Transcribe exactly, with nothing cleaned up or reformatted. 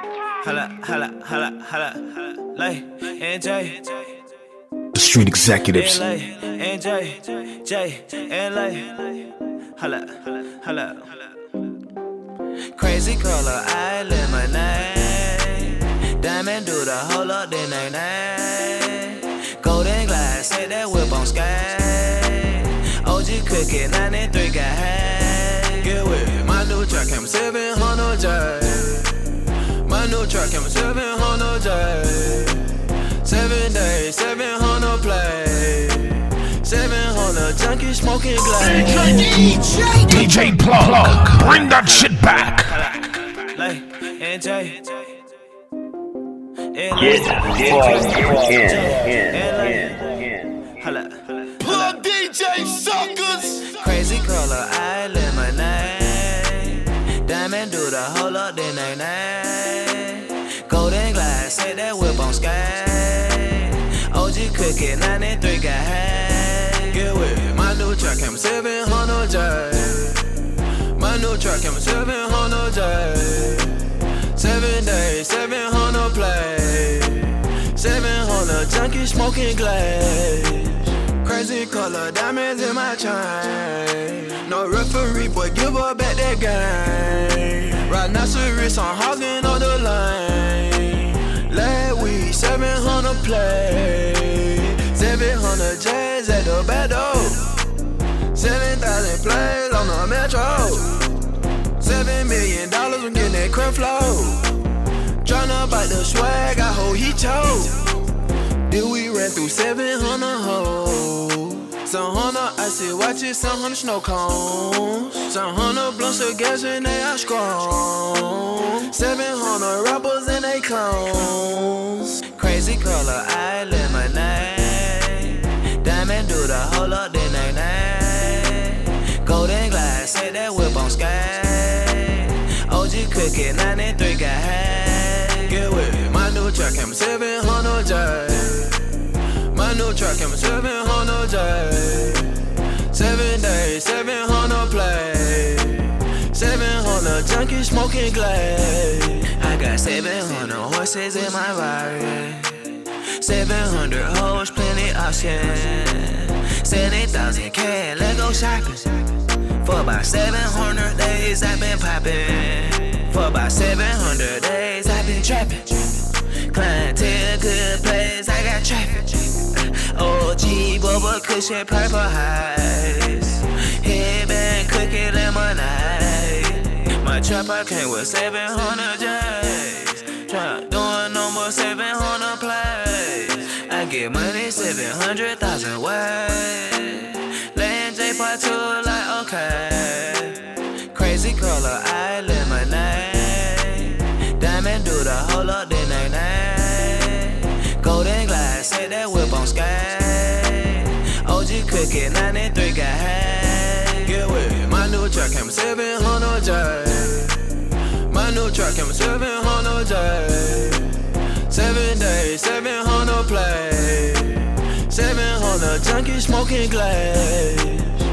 Holla, holla, holla, holla, holla. Lay, N J. The Street Executives. Lay, N J, J, and Lay. Holla, holla. Crazy color, I lemonade. Diamond do the whole up, then they name. Golden glass, set that whip on skate. O G cookie, ninety-three got hay. Get with it, my new truck came seven hundred J. My new truck came seven hundred J. Seven days, seven hundred play. Seven hundred junkies smoking glass. D J, D J Plug, bring that shit back. Lay, N J. Get plugged in, in, in. Holla, Plug D J suckers. crazy color, I lemonade. Diamond do the whole up, then they name. Golden glass, set that whip on skate. O G cookie, ninety-three got hay. Get with it, my new truck came seven hundred J. My new truck came seven hundred J. Seven days, seven hundred play. Seven hundred junkies smoking glass. Crazy color diamonds in my chain. No referee, but give her back that game. Rhinoceros on hogging on the lane. Last week, seven hundred play. Seven hundred J's at the back door. Seven thousand plays on the metro. Seven million dollars, I'm getting that crap flow. Tryna bite the swag, I hope he choke. Then we ran through seven hundred hoes. Some hundred icy watches, some hundred snow cones. Some hundred blunts of gas and they are strong. Seven hundred rappers and they clones. Crazy color, I lemonade. Diamond do the whole up, then they name. Golden glass, set that whip on skate. O G cookie, ninety-three got hay. Get with it, my new truck came seven hundred J. My new truck came seven hundred J. Seven days, seven hundred play. Seven hundred junkies smoking glass. I got seven hundred horses in my Rari. Seven hundred hoes, plenty options. Seventy thousand K, let go shopping. For about seven hundred days I've been popping. For about seven hundred days I've been trapping. Clientele, good place, I got traffic. O G, bubble cushion, purple highs. Headband, cookie, lemonade. My trapper came with seven hundred J's. Trap doing no more seven hundred plays. I get money seven hundred thousand ways. Laying J part two like okay. Crazy color, I lemonade. Diamond do the whole up, then they name. Golden glass, set that whip on skate. O G cookie, ninety-three got hay. Get with it, my new truck came seven hundred J. My new truck came seven hundred J. Seven days, seven hundred play. Seven hundred junkies smoking glass.